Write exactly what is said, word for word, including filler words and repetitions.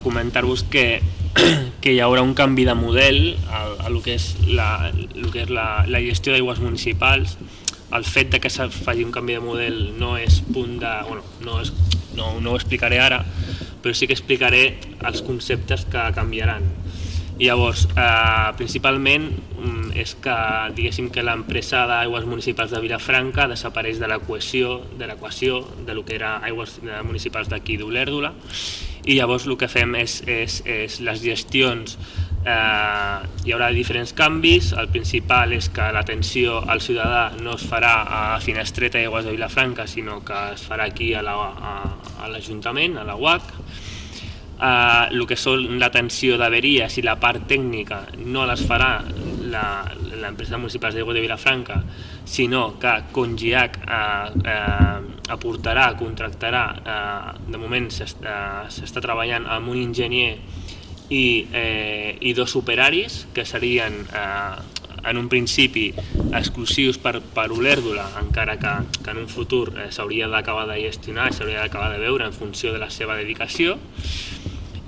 Comentar-vos que, que hi haurà un canvi de model a, a lo que és la, lo que és la, la gestió d'aigües municipals. El fet de que se faci un canvi de model no és punt de... Bueno, no, és, no, no ho explicaré ara, però sí que explicaré els conceptes que canviaran. I llavors, eh, principalment és que, diguéssim, que l'empresa d'aigües municipals de Vilafranca desapareix de l'equació de l'equació de lo que era aigües municipals d'aquí d'Olèrdola, i llavors el que fem és, és, és les gestions. Eh, hi haurà diferents canvis. El principal és que l'atenció al ciutadà no es farà a Finestreta i Aigües de Vilafranca, sinó que es farà aquí a l'Ajuntament, a, a la U A C. Uh, el que són l'atenció d'averies i la part tècnica no les farà l'empresa municipal d'aigua de Vilafranca, sinó que Congiac uh, uh, aportarà, contractarà, uh, de moment s'està uh, treballant amb un enginyer i, eh, i dos operaris que serien eh, en un principi exclusius per, per Olèrdola, encara que, que en un futur eh, s'hauria d'acabar de gestionar, s'hauria d'acabar de veure en funció de la seva dedicació.